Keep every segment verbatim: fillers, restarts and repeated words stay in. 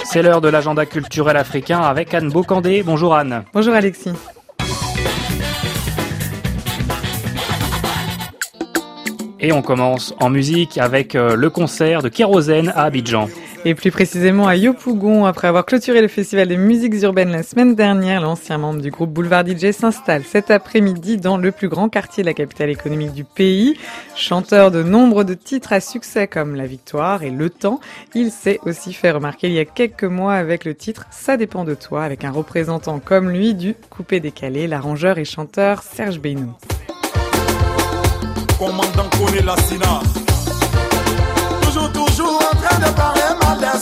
C'est l'heure de l'agenda culturel africain avec Anne Bocandé. Bonjour Anne. Bonjour Alexis. Et on commence en musique avec le concert de Kérosène à Abidjan. Et plus précisément à Yopougon, après avoir clôturé le festival des musiques urbaines la semaine dernière, l'ancien membre du groupe Boulevard D J s'installe cet après-midi dans le plus grand quartier de la capitale économique du pays. Chanteur de nombre de titres à succès comme La Victoire et Le Temps, il s'est aussi fait remarquer il y a quelques mois avec le titre Ça dépend de toi, avec un représentant comme lui du coupé-décalé, l'arrangeur et chanteur Serge Beynou. Commandant connaît la Sina. Toujours, toujours en train de parler mal des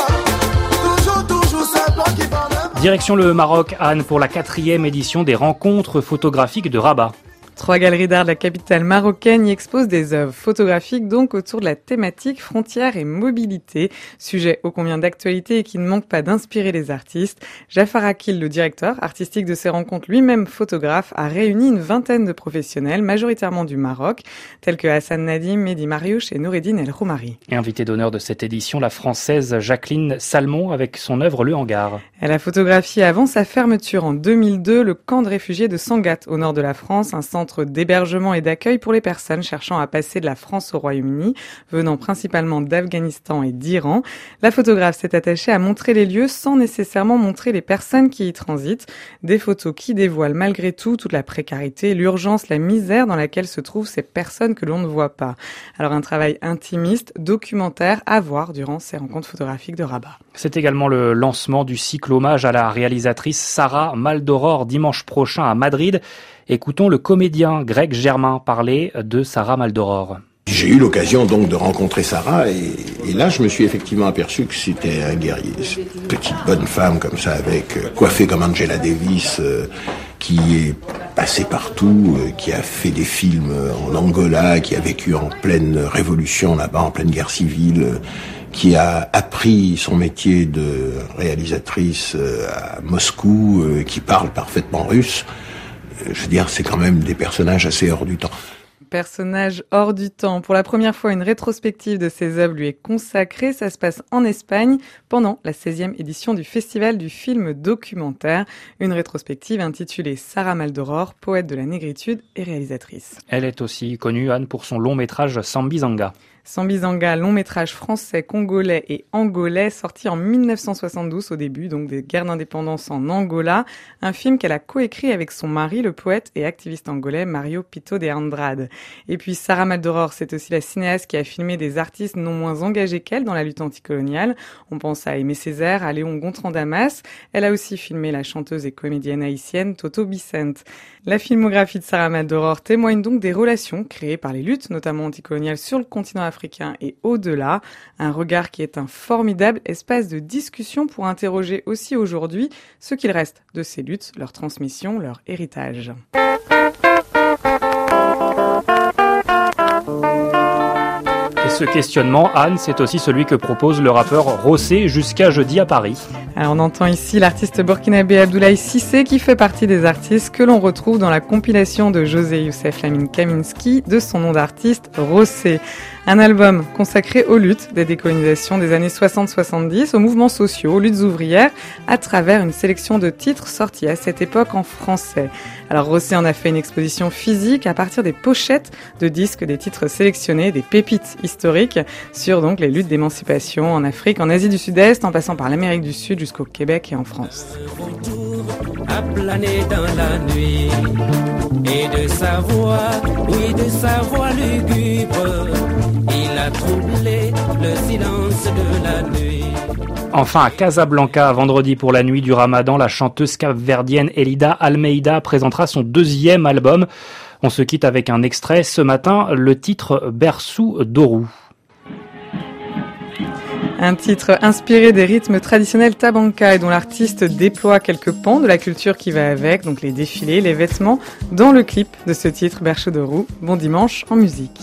autres. Toujours, toujours c'est toi qui parles. Direction le Maroc, Anne, pour la quatrième édition des rencontres photographiques de Rabat. Trois galeries d'art de la capitale marocaine y exposent des œuvres photographiques donc autour de la thématique frontières et mobilité, sujet ô combien d'actualité et qui ne manque pas d'inspirer les artistes. Jafar Akil, le directeur artistique de ces rencontres, lui-même photographe, a réuni une vingtaine de professionnels, majoritairement du Maroc, tels que Hassan Nadim, Mehdi Mariouche et Noureddine El Roumari. Et invitée d'honneur de cette édition, la française Jacqueline Salmon avec son œuvre Le Hangar. Elle a photographié avant sa fermeture en deux mille deux le camp de réfugiés de Sangatte au nord de la France, un centre d'hébergement et d'accueil pour les personnes cherchant à passer de la France au Royaume-Uni, venant principalement d'Afghanistan et d'Iran. La photographe s'est attachée à montrer les lieux sans nécessairement montrer les personnes qui y transitent. Des photos qui dévoilent malgré tout toute la précarité, l'urgence, la misère dans laquelle se trouvent ces personnes que l'on ne voit pas. Alors un travail intimiste, documentaire à voir durant ces rencontres photographiques de Rabat. C'est également le lancement du cycle hommage à la réalisatrice Sarah Maldoror dimanche prochain à Madrid. Écoutons le comédien Greg Germain parler de Sarah Maldoror. J'ai eu l'occasion donc de rencontrer Sarah et, et là je me suis effectivement aperçu que c'était un guerrier. Cette petite bonne femme comme ça, avec euh, coiffée comme Angela Davis, euh, qui est passée partout, euh, qui a fait des films en Angola, qui a vécu en pleine révolution là-bas, en pleine guerre civile, euh, qui a appris son métier de réalisatrice euh, à Moscou, euh, qui parle parfaitement russe. Je veux dire, c'est quand même des personnages assez hors du temps. Personnage hors du temps. Pour la première fois, une rétrospective de ses œuvres lui est consacrée. Ça se passe en Espagne pendant la seizième édition du Festival du film documentaire. Une rétrospective intitulée Sarah Maldoror, poète de la négritude et réalisatrice. Elle est aussi connue, Anne, pour son long métrage Sambizanga. Sambizanga, long métrage français, congolais et angolais, sorti en mille neuf cent soixante-douze au début, donc des guerres d'indépendance en Angola. Un film qu'elle a coécrit avec son mari, le poète et activiste angolais Mario Pinto de Andrade. Et puis Sarah Maldoror, c'est aussi la cinéaste qui a filmé des artistes non moins engagés qu'elle dans la lutte anticoloniale. On pense à Aimé Césaire, à Léon Gontran-Damas. Elle a aussi filmé la chanteuse et comédienne haïtienne Toto Bicente. La filmographie de Sarah Maldoror témoigne donc des relations créées par les luttes, notamment anticoloniales, sur le continent africain et au-delà. Un regard qui est un formidable espace de discussion pour interroger aussi aujourd'hui ce qu'il reste de ces luttes, leur transmission, leur héritage. Et ce questionnement, Anne, c'est aussi celui que propose le rappeur Rossé jusqu'à jeudi à Paris. Alors on entend ici l'artiste burkinabé Abdoulaye Cissé qui fait partie des artistes que l'on retrouve dans la compilation de José Youssef Lamine Kaminski de son nom d'artiste Rossé. Un album consacré aux luttes des décolonisations des années soixante soixante-dix, aux mouvements sociaux, aux luttes ouvrières, à travers une sélection de titres sortis à cette époque en français. Alors Rossé en a fait une exposition physique à partir des pochettes de disques, des titres sélectionnés, des pépites historiques sur donc les luttes d'émancipation en Afrique, en Asie du Sud-Est, en passant par l'Amérique du Sud jusqu'au Québec et en France. À planer dans la nuit et de sa voix, oui de sa voix lugubre, il a troublé le silence de la nuit. Enfin, à Casablanca, vendredi pour la nuit du Ramadan, la chanteuse capverdienne Elida Almeida présentera son deuxième album. On se quitte avec un extrait ce matin, le titre Berçou d'Orou. Un titre inspiré des rythmes traditionnels tabanka et dont l'artiste déploie quelques pans de la culture qui va avec, donc les défilés, les vêtements, dans le clip de ce titre Berçou d'Orou. Bon dimanche en musique.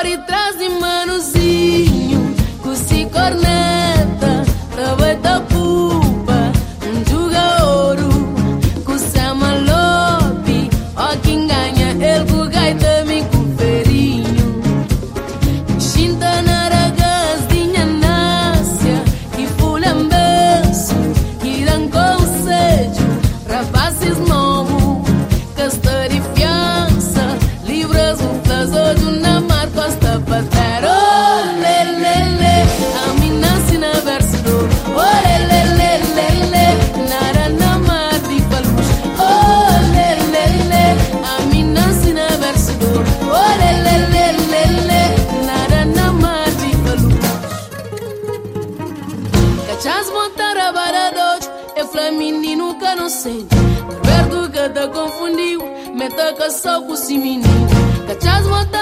por e trás de manuzinho, cusi corneta, tava da pupa, um juga ouro, cusama lobe, ó quem ganha, ele cu gaita me conferinho, chinta na ragas dinha nácia, que fulambeço, que dan conselho, rapazes novo, casta de fiança, livras o plazo de uma marca hasta patero, le le le, a mim nasce na verso, oh le le le le le, nada na mar de palus, oh le le le, a mim nasce na verso, oh le le le le le, nada na mar de palus. Cachas montar a baradote, é flaminino que não sente, perto que tá confundiu, meta que só com si menino. Cachas montar